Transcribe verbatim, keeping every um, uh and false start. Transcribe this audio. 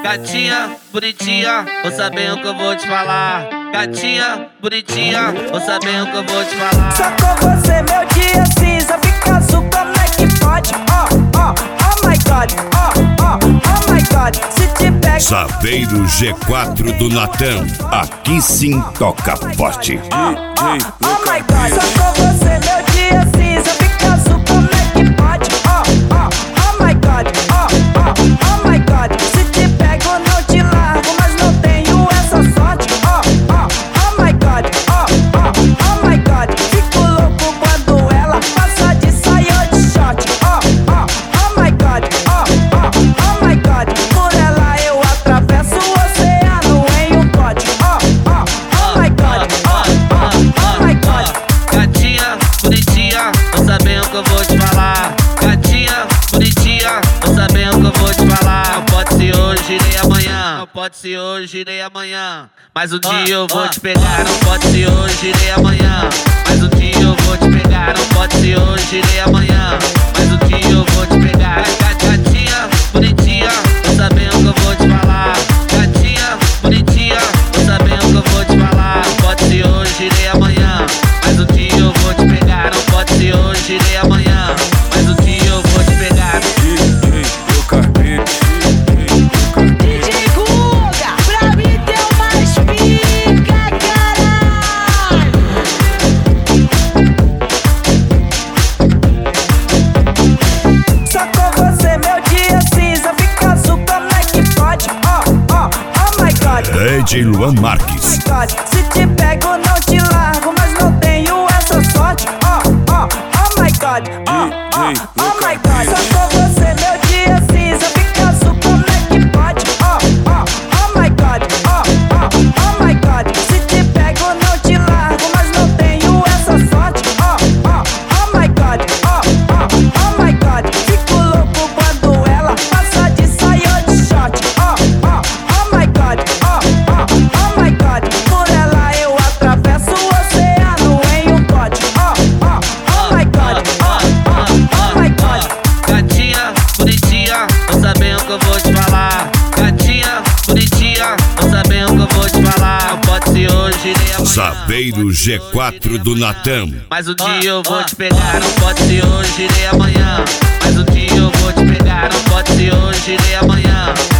Gatinha, bonitinha, vou saber o que eu vou te falar. Gatinha, bonitinha, vou saber o que eu vou te falar. Só com você meu dia cinza fica azul, como é que pode? Oh, oh, oh my God, oh, oh, oh my God. Se te pego... Saveiro G quatro do Natan, aqui sim toca forte. Oh, oh, oh my God. Só com você meu dia cinza fica azul, como é que pode? Oh, oh, oh my God, oh, oh, oh my God. Se te pego não te largo, mas não tenho essa sorte. Oh, oh, oh my God, oh, oh, oh my God. Fico louco quando ela passa de saia ou de short. Oh, oh, oh my God, oh, oh, oh my God. Por ela eu atravesso o oceano em um pote. Oh, oh, oh my God, oh, oh, oh my God. Gatinha, bonitinha, vou saber o que eu vou te falar. Gatinha, bonitinha, vou saber o que eu vou te falar. Não pode ser hoje nem amanhã, não pode ser hoje nem amanhã. Mas um dia eu vou te pegar, não pode ser hoje nem amanhã. Mas um dia eu vou te pegar, não pode ser hoje nem amanhã. Mas um dia eu vou te pegar. Gatinha, bonitinha, vou saber o que eu vou te falar. Gatinha, bonitinha, vou saber o que eu vou te falar. Não pode ser hoje nem amanhã. Mas um dia eu vou te pegar, não pode ser hoje nem amanhã. Mas um dia eu vou te pegar. D J Guga, pra mim tem mais pica, caralho. Só com você meu dia cinza fica azul, como é que pode? Oh, oh, oh my God. D J Luan Oh Marques. my God. Se te pego não te largo, mas não tenho essa sorte. Oh, oh, oh my God, oh, oh, oh my God. Só com você meu dia cinza fica azul, como é que pode? Oh, oh, oh my God, oh, oh, oh my God. Se te pego não te largo, mas não tenho essa sorte. Oh, oh, oh my God, oh, oh, oh my God. Fico louco quando ela passa de saia ou de short. Oh, oh, oh my God, oh, oh, oh my God. Por ela eu atravesso o oceano em um pote. Oh, oh, oh my God, oh, oh, oh my God. Gatinha, bonitinha, vou saber o que eu vou te falar. Gatinha, bonitinha, vou saber o que eu vou te falar. Não pode ser hoje nem amanhã. Saveiro G quatro do Natan. Mas um dia eu vou te pegar, não pode ser hoje nem amanhã. Mas um dia eu vou te pegar, não pode ser hoje nem amanhã.